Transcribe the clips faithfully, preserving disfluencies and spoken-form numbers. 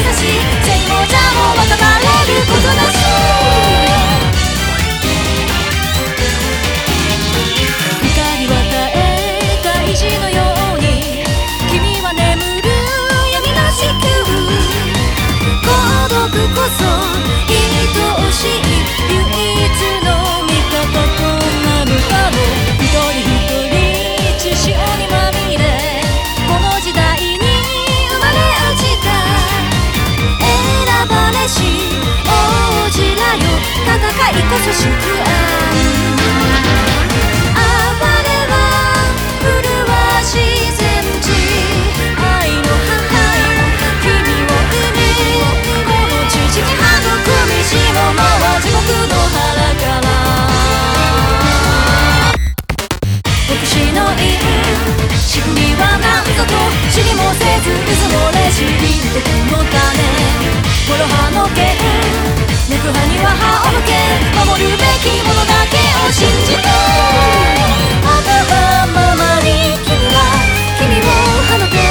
し正も邪も分かられることなし光は絶え大事のように君は眠る闇なしきゅう孤独こそ愛しい唯一の味方となるかも一人一人血潮にまみれこの時代に生まれ落ちた選ばれし王子らよ戦いこそ祝安知りもせずうずもれしい敵の種諸刃の剣抜く歯には歯を向け守るべきものだけを信じてあがままに君は君を放て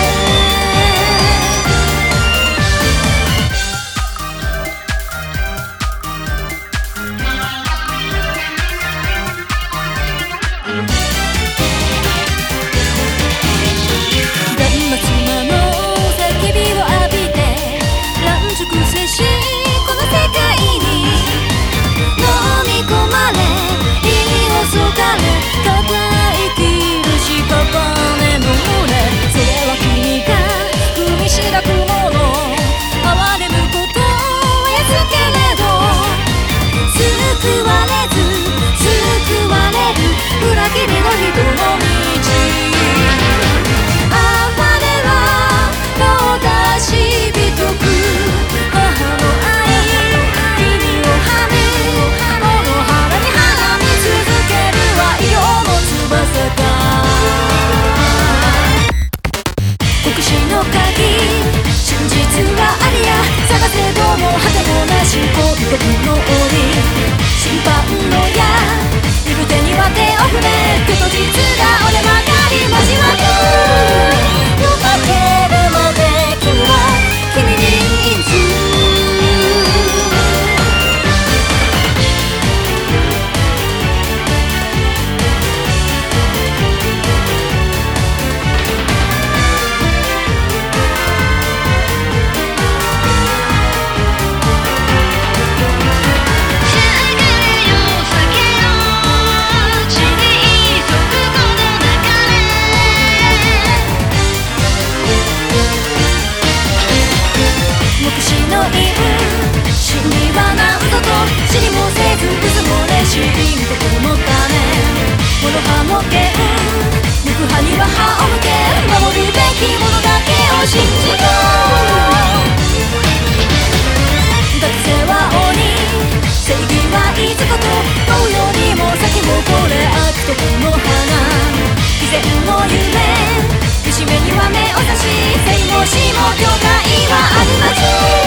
僕の檻審判の矢行く手には手を触れくと実が折れ曲がり交わる夜明けるまで君は君にいつ知りもせずうずもれしいとこの種諸刃の剣抜く歯には歯を向け守るべきものだけを信じろ学生は鬼正義はいつこと遠よりも先もこれ悪とこの花偽善の夢節目には目を差し生も死も境界はあるまじ